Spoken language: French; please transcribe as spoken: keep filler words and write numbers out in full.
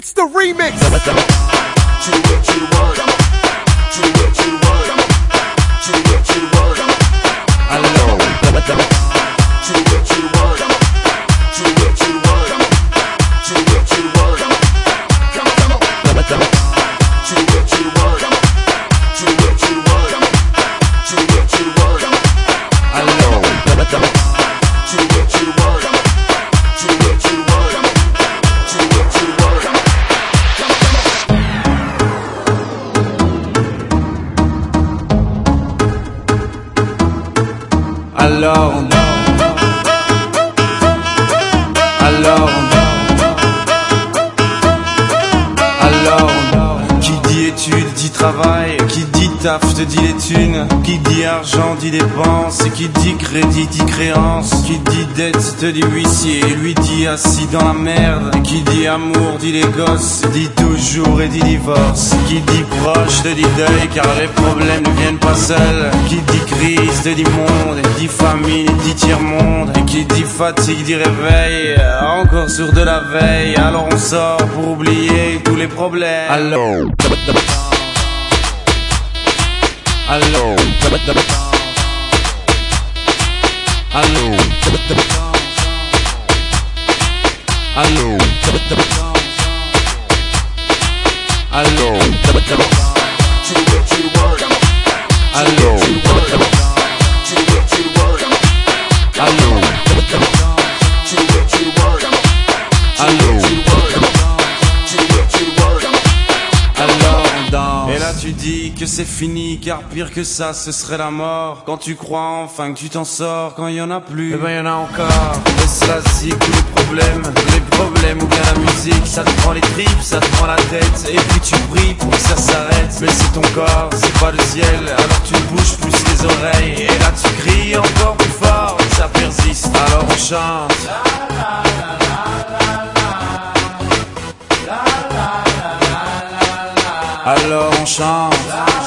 remix, the remix. Too much you want, too much you want, too much you want. Alone, too much you want, too much you want, too much you want. Too much you want, too much you want, too much you want, too much you want. Alone, too much you want, too much you want, too much you want. Alors, alors, alors, qui dit études dit travail, qui dit taf te dit les thunes, qui dit argent dit dépenses, qui dit crédit dit créance, qui dit dette te dit huissier, lui dit assis dans la merde, qui dit amour dit les gosses, dit toujours et dit divorce, qui dit proche te dit deuil car les problèmes ne viennent pas seuls, qui dit crise te dit monde, dit famille dit tiers-monde, et qui dit fatigue dit réveil, encore sur de la veille, alors on sort pour oublier tous les problèmes. Alors Allô, allô, allô, allô, allô, et là tu dis que c'est fini, car pire que ça ce serait la mort. Quand tu crois enfin que tu t'en sors, quand il y en a plus, eh ben y en a encore. Et cela c'est tous les problèmes, les problèmes ou bien la musique, ça te prend les tripes, ça te prend la tête, et puis tu pries pour que ça s'arrête. Mais c'est ton corps, c'est pas le ciel, alors tu bouges plus les oreilles, et là tu cries encore plus fort, et ça persiste, alors on chante. Alors on chante.